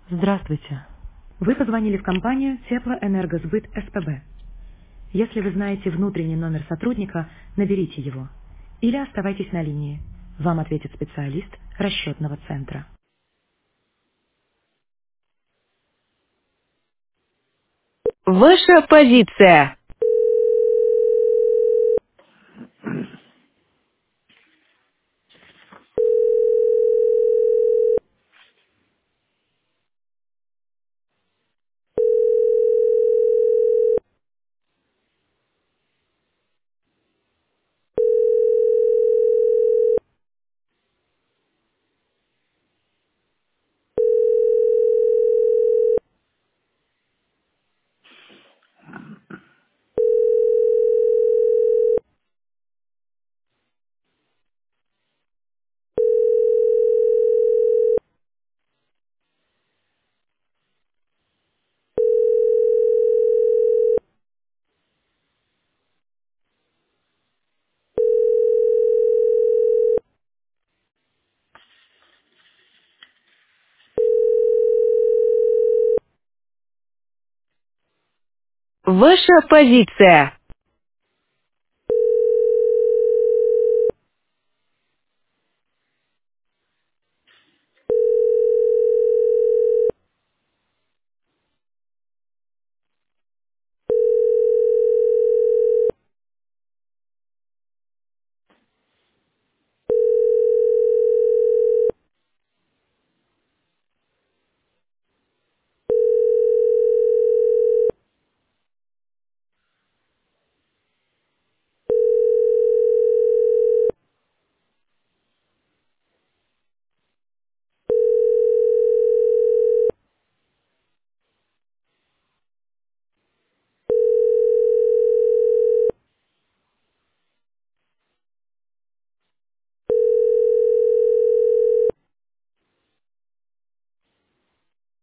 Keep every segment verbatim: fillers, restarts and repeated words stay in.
Здравствуйте. Вы позвонили в компанию Теплоэнергосбыт СПБ. Если вы знаете внутренний номер сотрудника, наберите его. Или оставайтесь на линии. Вам ответит специалист расчетного центра. Ваша позиция. Ваша позиция.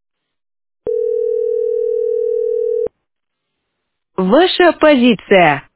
Ваша позиция.